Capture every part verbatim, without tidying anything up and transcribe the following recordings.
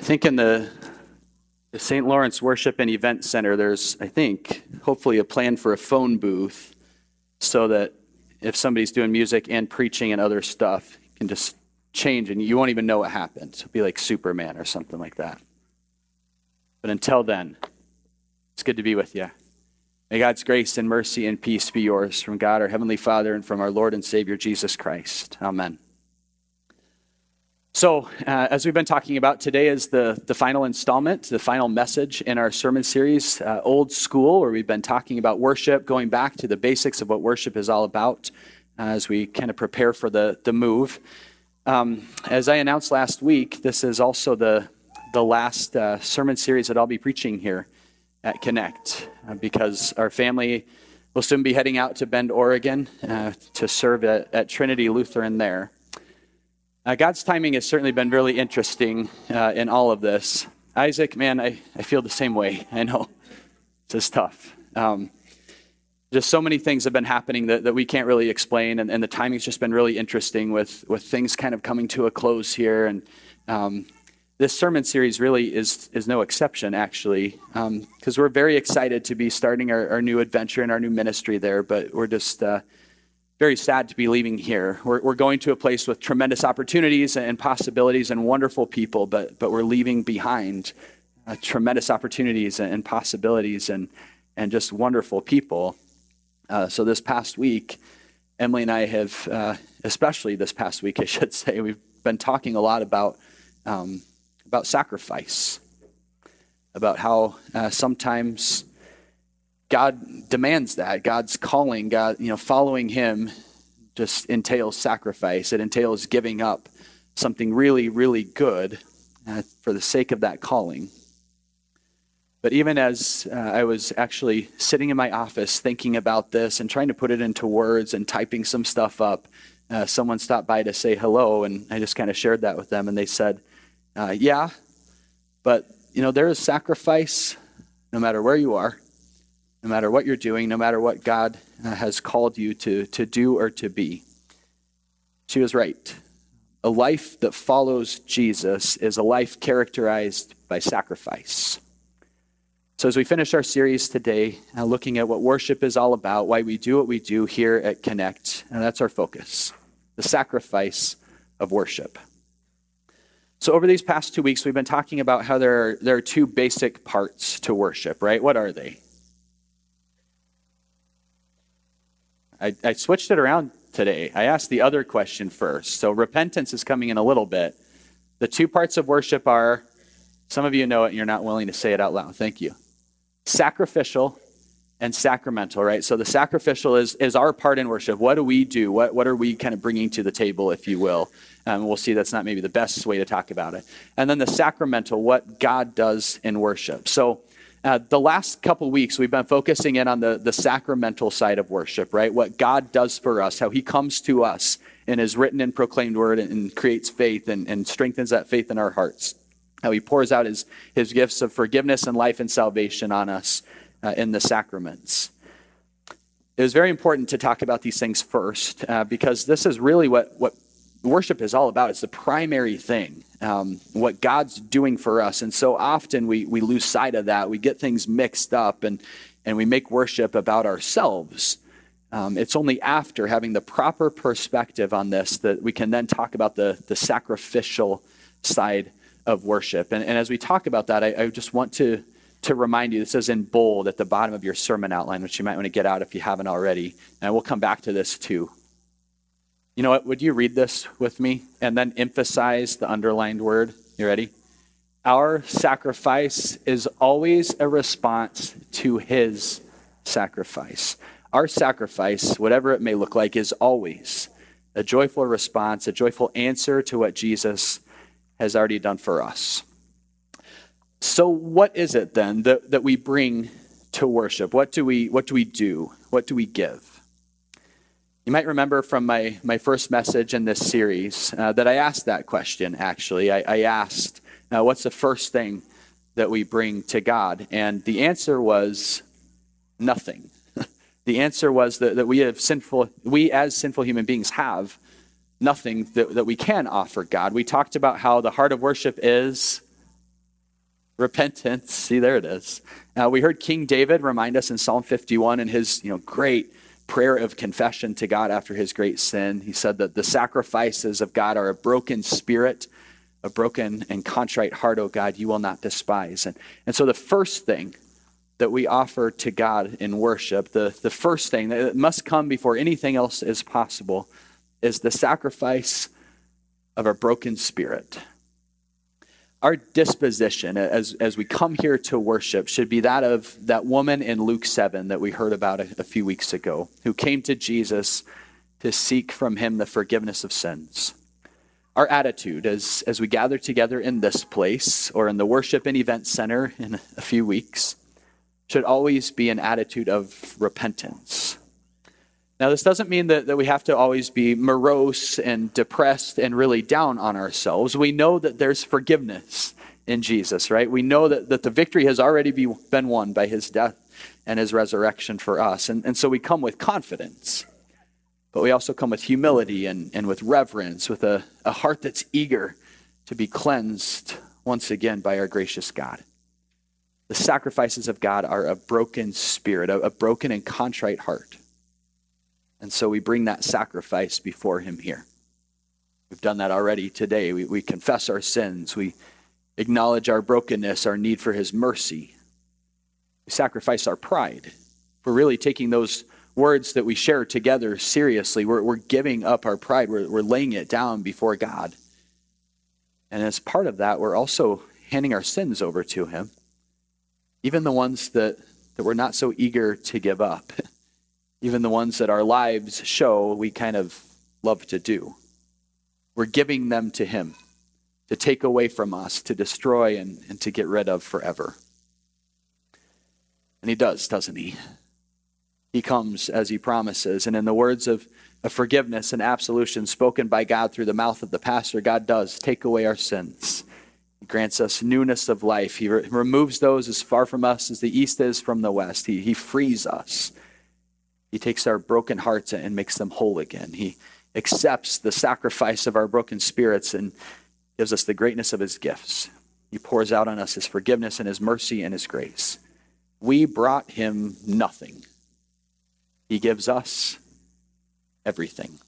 think in the, the Saint Lawrence Worship and Event Center, there's, I think, hopefully a plan for a phone booth so that if somebody's doing music and preaching and other stuff, you can just change and you won't even know what happened. It'll be like Superman or something like that. But until then, it's good to be with you. May God's grace and mercy and peace be yours from God, our Heavenly Father, and from our Lord and Savior, Jesus Christ. Amen. So, uh, as we've been talking about, today is the, the final installment, the final message in our sermon series, uh, Old School, where we've been talking about worship, going back to the basics of what worship is all about uh, as we kind of prepare for the, the move. Um, as I announced last week, this is also the, the last uh, sermon series that I'll be preaching here at Connect, uh, because our family will soon be heading out to Bend, Oregon, uh, to serve at, at Trinity Lutheran there. Uh, God's timing has certainly been really interesting uh, in all of this. Isaac, man, I, I feel the same way. I know. This is tough. Um, just so many things have been happening that, that we can't really explain, and, and the timing's just been really interesting with, with things kind of coming to a close here. And um, this sermon series really is is no exception, actually, because um, we're very excited to be starting our, our new adventure and our new ministry there, but we're just... Uh, very sad to be leaving here. We're, we're going to a place with tremendous opportunities and possibilities and wonderful people, but but we're leaving behind uh, tremendous opportunities and, and possibilities and and just wonderful people. Uh, so this past week, Emily and I have, uh, especially this past week, I should say, we've been talking a lot about um, about sacrifice, about how uh, sometimes God demands that. God's calling, God, you know, following him just entails sacrifice. It entails giving up something really, really good uh, for the sake of that calling. But even as uh, I was actually sitting in my office thinking about this and trying to put it into words and typing some stuff up, uh, someone stopped by to say hello, and I just kind of shared that with them, and they said, uh, yeah, but, you know, there is sacrifice no matter where you are. No matter what you're doing, no matter what God uh, has called you to, to do or to be. She was right. A life that follows Jesus is a life characterized by sacrifice. So as we finish our series today, uh, looking at what worship is all about, why we do what we do here at Connect, and that's our focus, the sacrifice of worship. So over these past two weeks, we've been talking about how there are, there are two basic parts to worship, right? What are they? I, I switched it around today. I asked the other question first. So repentance is coming in a little bit. The two parts of worship are, some of you know it and you're not willing to say it out loud. Thank you. Sacrificial and sacramental, right? So the sacrificial is, is our part in worship. What do we do? What, what are we kind of bringing to the table, if you will? Um, we'll see that's not maybe the best way to talk about it. And then the sacramental, what God does in worship. So Uh, the last couple weeks, we've been focusing in on the, the sacramental side of worship, right? What God does for us, how he comes to us in his written and proclaimed word and, and creates faith and, and strengthens that faith in our hearts. How he pours out his, his gifts of forgiveness and life and salvation on us uh, in the sacraments. It was very important to talk about these things first uh, because this is really what, what worship is all about. It's the primary thing, um, what God's doing for us. And so often we we lose sight of that. We get things mixed up and, and we make worship about ourselves. Um, it's only after having the proper perspective on this that we can then talk about the, the sacrificial side of worship. And, and as we talk about that, I, I just want to, to remind you, this is in bold at the bottom of your sermon outline, which you might want to get out if you haven't already. And we'll come back to this too. You know what? Would you read this with me and then emphasize the underlined word? You ready? Our sacrifice is always a response to his sacrifice. Our sacrifice, whatever it may look like, is always a joyful response, a joyful answer to what Jesus has already done for us. So what is it then that, that we bring to worship? What do we, what do we do? What do we give? You might remember from my, my first message in this series uh, that I asked that question, actually. I, I asked, uh, what's the first thing that we bring to God? And the answer was nothing. The answer was that, that we have sinful, we as sinful human beings have nothing that, that we can offer God. We talked about how the heart of worship is Repentance. See, there it is. Uh, we heard King David remind us in Psalm fifty-one in his, you know, great prayer of confession to God after his great sin. He said that the sacrifices of God are a broken spirit, a broken and contrite heart, O God, you will not despise. And, and so the first thing that we offer to God in worship, the, the first thing that must come before anything else is possible, is the sacrifice of a broken spirit. Our disposition as, as we come here to worship should be that of that woman in Luke seven that we heard about a, a few weeks ago, who came to Jesus to seek from him the forgiveness of sins. Our attitude as, as we gather together in this place or in the worship and event center in a few weeks should always be an attitude of repentance. Now, this doesn't mean that, that we have to always be morose and depressed and really down on ourselves. We know that there's forgiveness in Jesus, right? We know that, that the victory has already be, been won by his death and his resurrection for us. And, and so we come with confidence, but we also come with humility and, and with reverence, with a, a heart that's eager to be cleansed once again by our gracious God. The sacrifices of God are a broken spirit, a, a broken and contrite heart. And so we bring that sacrifice before him here. We've done that already today. We, we confess our sins. We acknowledge our brokenness, our need for his mercy. We sacrifice our pride. We're really taking those words that we share together seriously. We're, we're giving up our pride. We're, we're laying it down before God. And as part of that, we're also handing our sins over to him, even the ones that, that we're not so eager to give up. Even the ones that our lives show we kind of love to do. We're giving them to him to take away from us, to destroy and, and to get rid of forever. And he does, doesn't he? He comes as he promises. And in the words of, of forgiveness and absolution spoken by God through the mouth of the pastor, God does take away our sins. He grants us newness of life. He re- removes those as far from us as the east is from the west. He, he frees us. He takes our broken hearts and makes them whole again. He accepts the sacrifice of our broken spirits and gives us the greatness of his gifts. He pours out on us his forgiveness and his mercy and his grace. We brought him nothing. He gives us everything.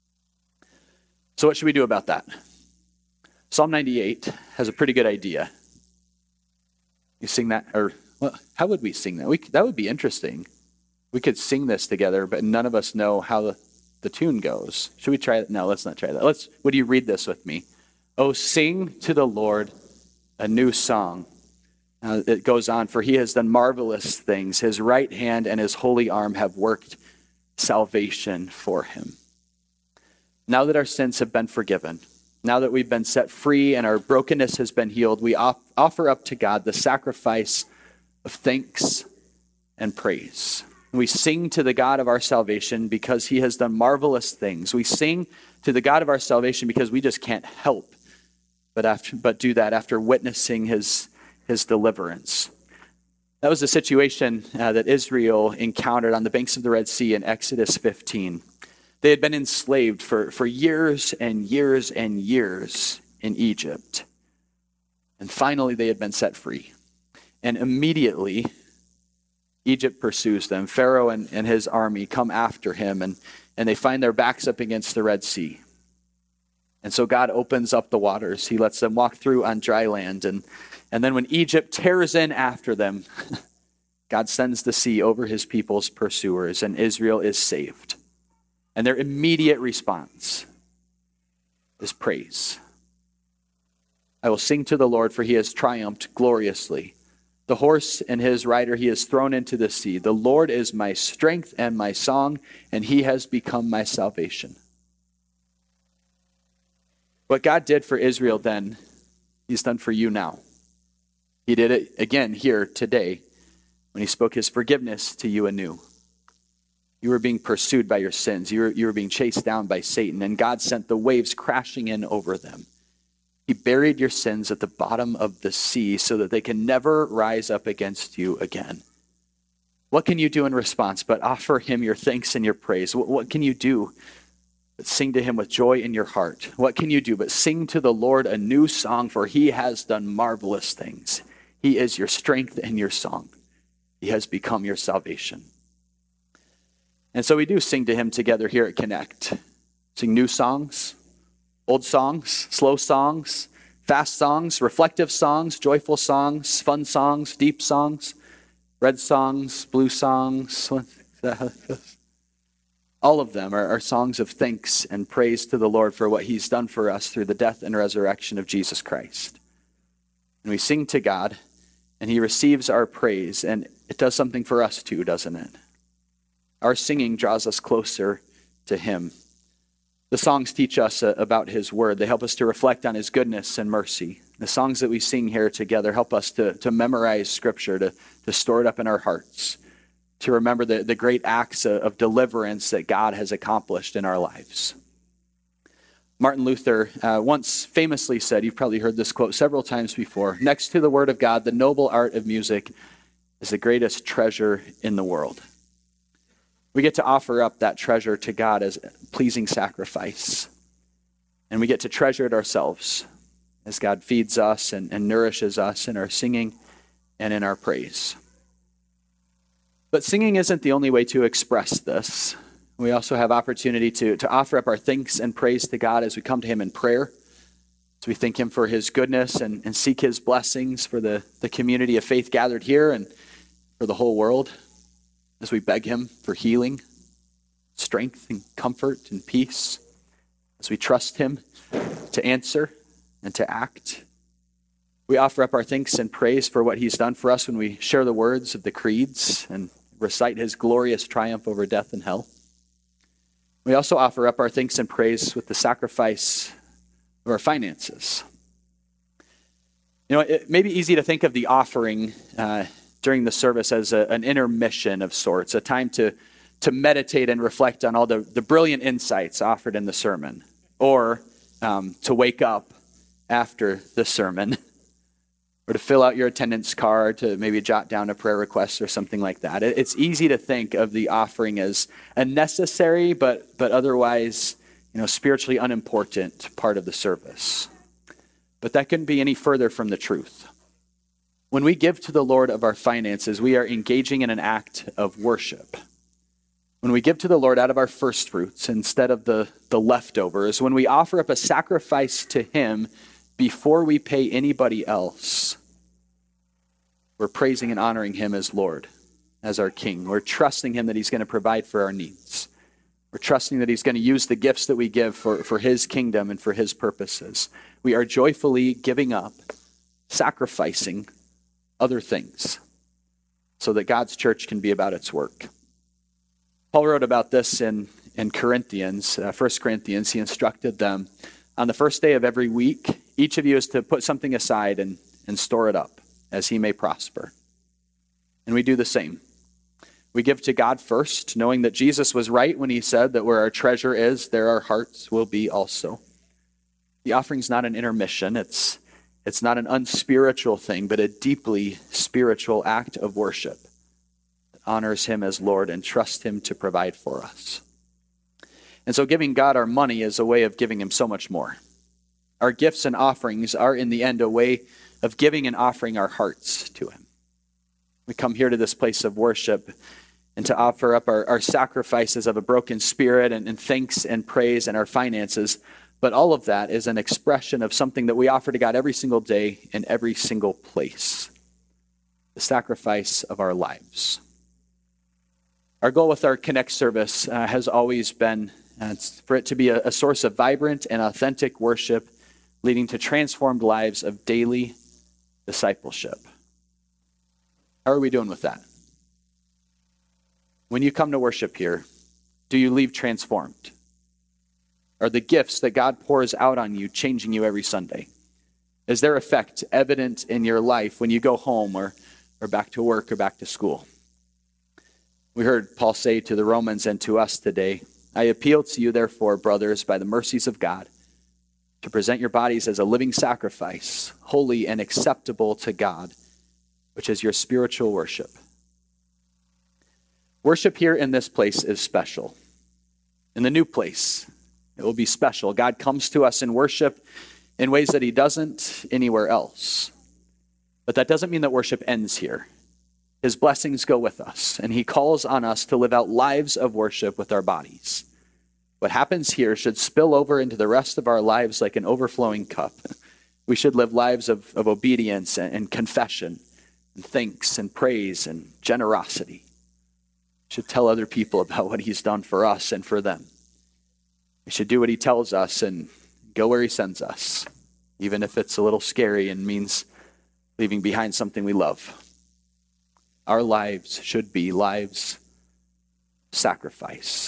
So what should we do about that? Psalm ninety-eight has a pretty good idea. You sing that, or well, how would we sing that? We, that would be interesting. We could sing this together, but none of us know how the, the tune goes. Should we try it? No, let's not try that. Let's. Would you read this with me? Oh, sing to the Lord a new song. Uh, it goes on, for he has done marvelous things. His right hand and his holy arm have worked salvation for him. Now that our sins have been forgiven, now that we've been set free and our brokenness has been healed, we off- offer up to God the sacrifice of thanks and praise. We sing to the God of our salvation because he has done marvelous things. We sing to the God of our salvation because we just can't help but after, but do that after witnessing his, his deliverance. That was the situation uh, that Israel encountered on the banks of the Red Sea in Exodus fifteen. They had been enslaved for, for years and years and years in Egypt. And finally they had been set free. And immediately Egypt pursues them. Pharaoh and, and his army come after him, and, and they find their backs up against the Red Sea. And so God opens up the waters. He lets them walk through on dry land. And, and then when Egypt tears in after them, God sends the sea over his people's pursuers, and Israel is saved. And their immediate response is praise. I will sing to the Lord, for he has triumphed gloriously. The horse and his rider he has thrown into the sea. The Lord is my strength and my song, and he has become my salvation. What God did for Israel then, he's done for you now. He did it again here today when he spoke his forgiveness to you anew. You were being pursued by your sins. You were, you were being chased down by Satan, and God sent the waves crashing in over them. He buried your sins at the bottom of the sea so that they can never rise up against you again. What can you do in response but offer him your thanks and your praise? What, what can you do but sing to him with joy in your heart? What can you do but sing to the Lord a new song, for he has done marvelous things. He is your strength and your song. He has become your salvation. And so we do sing to him together here at Connect. Sing new songs, old songs, slow songs, fast songs, reflective songs, joyful songs, fun songs, deep songs, red songs, blue songs. All of them are, are songs of thanks and praise to the Lord for what he's done for us through the death and resurrection of Jesus Christ. And we sing to God, and he receives our praise, and it does something for us too, doesn't it? Our singing draws us closer to him. The songs teach us uh, about his word. They help us to reflect on his goodness and mercy. The songs that we sing here together help us to, to memorize scripture, to, to store it up in our hearts, to remember the, the great acts of, of deliverance that God has accomplished in our lives. Martin Luther uh, once famously said, you've probably heard this quote several times before, next to the word of God, the noble art of music is the greatest treasure in the world. We get to offer up that treasure to God as pleasing sacrifice. And we get to treasure it ourselves as God feeds us and, and nourishes us in our singing and in our praise. But singing isn't the only way to express this. We also have opportunity to, to offer up our thanks and praise to God as we come to him in prayer, as we thank him for his goodness and, and seek his blessings for the, the community of faith gathered here and for the whole world, as we beg him for healing, strength and comfort and peace, as we trust him to answer and to act. We offer up our thanks and praise for what he's done for us when we share the words of the creeds and recite his glorious triumph over death and hell. We also offer up our thanks and praise with the sacrifice of our finances. You know, it may be easy to think of the offering uh, during the service as a, an intermission of sorts, a time to, to meditate and reflect on all the, the brilliant insights offered in the sermon, or um, to wake up after the sermon, or to fill out your attendance card, to maybe jot down a prayer request or something like that. It, it's easy to think of the offering as a necessary, but, but otherwise, you know, spiritually unimportant part of the service. But that couldn't be any further from the truth. When we give to the Lord of our finances, we are engaging in an act of worship. When we give to the Lord out of our first fruits instead of the, the leftovers, when we offer up a sacrifice to him before we pay anybody else, we're praising and honoring him as Lord, as our King. We're trusting him that he's going to provide for our needs. We're trusting that he's going to use the gifts that we give for, for his kingdom and for his purposes. We are joyfully giving up, sacrificing other things so that God's church can be about its work. Paul wrote about this in, in Corinthians, uh, First Corinthians. He instructed them, on the first day of every week, each of you is to put something aside and, and store it up as he may prosper. And we do the same. We give to God first, knowing that Jesus was right when he said that where our treasure is, there our hearts will be also. The offering's not an intermission. It's It's not an unspiritual thing, but a deeply spiritual act of worship that honors him as Lord and trusts him to provide for us. And so giving God our money is a way of giving him so much more. Our gifts and offerings are in the end a way of giving and offering our hearts to him. We come here to this place of worship and to offer up our, our sacrifices of a broken spirit and, and thanks and praise and our finances. But all of that is an expression of something that we offer to God every single day in every single place. The sacrifice of our lives. Our goal with our Connect service uh, has always been uh, for it to be a, a source of vibrant and authentic worship leading to transformed lives of daily discipleship. How are we doing with that? When you come to worship here, do you leave transformed? Are the gifts that God pours out on you changing you every Sunday? Is their effect evident in your life when you go home or, or back to work or back to school? We heard Paul say to the Romans and to us today, I appeal to you, therefore, brothers, by the mercies of God, to present your bodies as a living sacrifice, holy and acceptable to God, which is your spiritual worship. Worship here in this place is special. In the new place, it will be special. God comes to us in worship in ways that he doesn't anywhere else. But that doesn't mean that worship ends here. His blessings go with us, and he calls on us to live out lives of worship with our bodies. What happens here should spill over into the rest of our lives like an overflowing cup. We should live lives of, of obedience and, and confession, and thanks and praise and generosity. We should tell other people about what he's done for us and for them. We should do what he tells us and go where he sends us, even if it's a little scary and means leaving behind something we love. Our lives should be lives of sacrifice.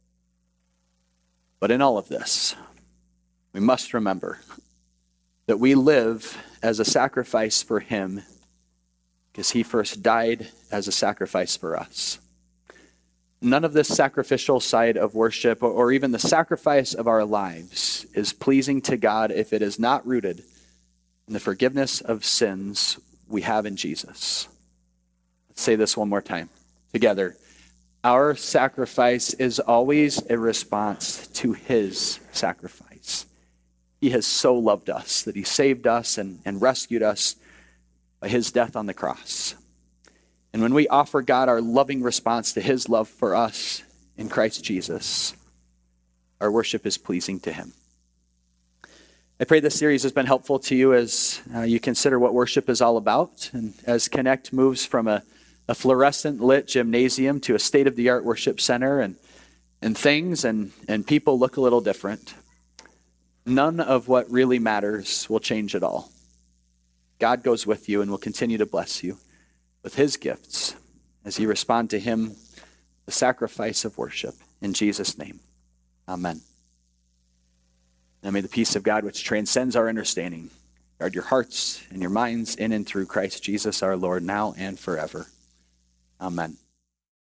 But in all of this, we must remember that we live as a sacrifice for him because he first died as a sacrifice for us. None of this sacrificial side of worship or even the sacrifice of our lives is pleasing to God if it is not rooted in the forgiveness of sins we have in Jesus. Let's say this one more time together. Our sacrifice is always a response to his sacrifice. He has so loved us that he saved us and, and rescued us by his death on the cross. And when we offer God our loving response to his love for us in Christ Jesus, our worship is pleasing to him. I pray this series has been helpful to you as uh, you consider what worship is all about, and as Connect moves from a, a fluorescent lit gymnasium to a state-of-the-art worship center, and, and things and, and people look a little different. None of what really matters will change at all. God goes with you and will continue to bless you with his gifts as you respond to him, the sacrifice of worship. In Jesus' name, amen. And may the peace of God, which transcends our understanding, guard your hearts and your minds in and through Christ Jesus our Lord, now and forever. Amen.